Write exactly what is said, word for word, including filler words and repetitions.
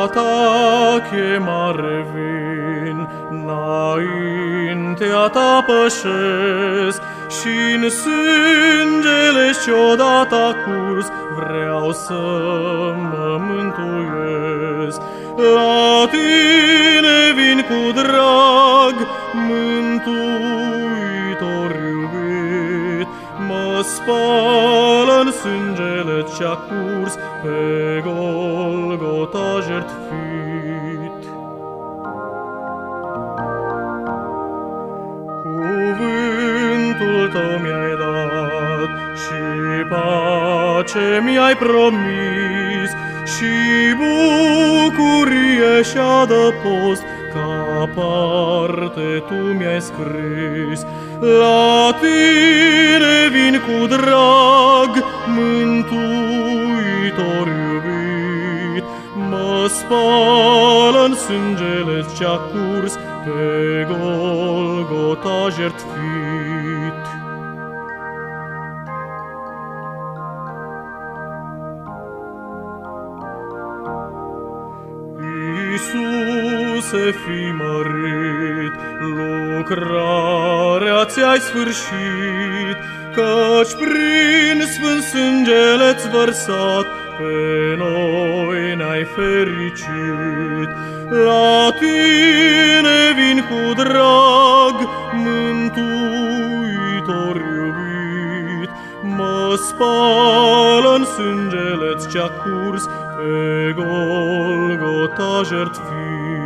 La ta chemare vin, înaintea ta pășesc, și-n sângele ce-odată a curs, vreau să mă mântuiesc. La tine vin cu drag, Mântuitor iubit, mă spală-n sângele ce-a curs, pe Golgota jertfit. Cuvântul tău mi-ai dat și pace mi-ai promis, și bucurie și adăpost ca parte tu mi-ai scris. La tine vin cu drag, Mântuitor iubit, mă spală-n sângele ce-a curs, pe Golgota jertfit. Iisuse, fii mărit, lucrarea ți-ai sfârșit, căci prin sfânt sângele-ți vărsat, pe noi ne-ai fericit. La tine vin cu drag, Mântuitor iubit, mă spală-n sângele-ți ce-a curs, pe Golgota jertfit.